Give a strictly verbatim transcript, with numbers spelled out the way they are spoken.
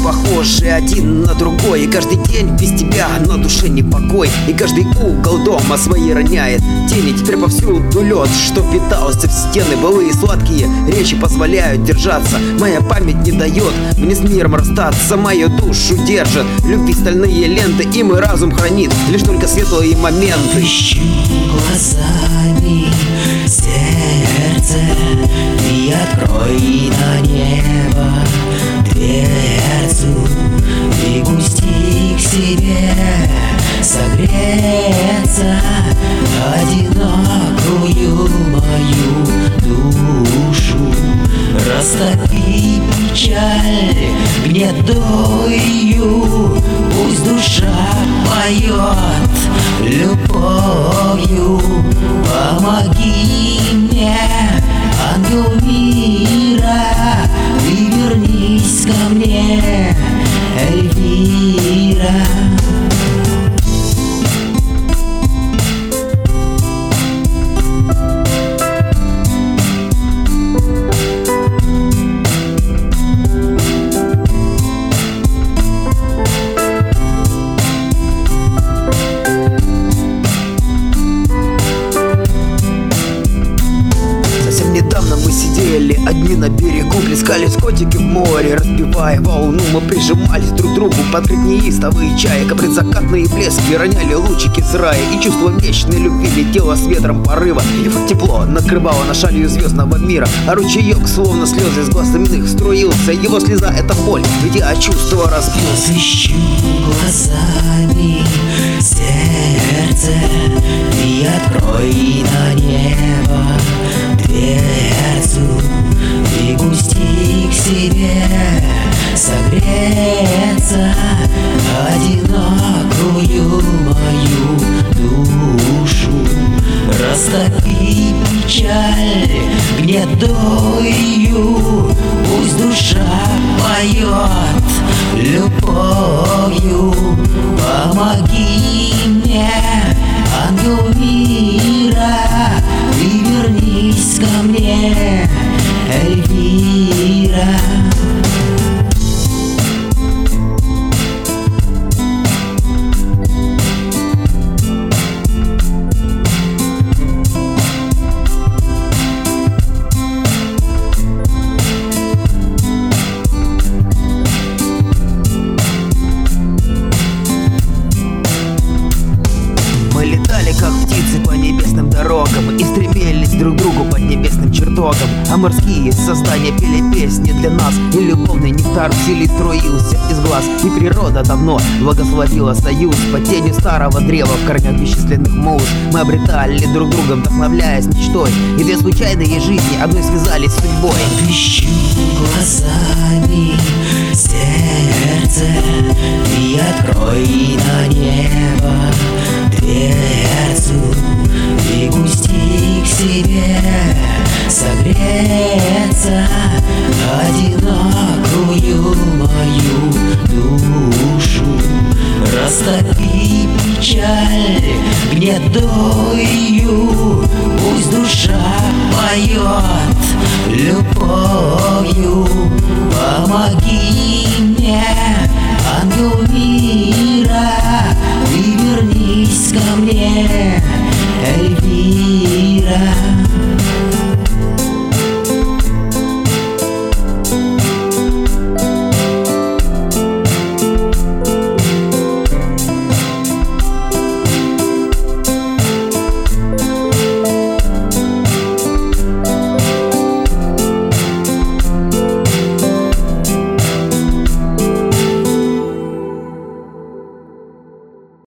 похожи один на другой, и каждый день без тебя на душе не покой, и каждый угол дома свои роняет тени. Теперь повсюду лед, что питался в стены. Былые сладкие речи позволяют держаться. Моя память не дает мне с миром расстаться. Мою душу держат любви стальные ленты, и мой разум хранит лишь только светлые моменты. Ищу глазами сердце и открой на небо дверцу, и пусти к себе согреться одинокую мою душу. Растопи печаль гнетую, пусть душа поет любовью. Помоги мне, ангел мира, и вернись ко мне, Эльвира. Недавно мы сидели одни на берегу, плескались котики в море, разбивая волну. Мы прижимались друг к другу под неистовые чаек, а предзакатные блески роняли лучики с рая. И чувство вечной любви летело с ветром порыва, и вот тепло накрывало на шалью звездного мира. А ручеек, словно слезы из глаз иных, струился. Его слеза — это боль, ведь я чувство разбился. Ищу глазами сердце и открой на небо дверцу, и пусти к себе согреться одинокую мою душу. Растопи печаль гнетую, пусть душа поет любовью. Помоги мне, ангел мира, и вернись ко мне, Эльвира. Как птицы по небесным дорогам, и стремились друг к другу под небесным чертогом. А морские создания пели песни для нас, и любовный нектар в силе струился из глаз. И природа давно благословила союз под тенью старого древа в корнях бесчисленных муз. Мы обретали друг друга, вдохновляясь мечтой, и две случайные жизни одной связались с судьбой. Ищу глазами сердце и открой на небо дверцу, и пусти к себе согреться одинокую мою душу. Растопи печаль гнетую, пусть душа поет любовью. Помоги мне, ангел мира,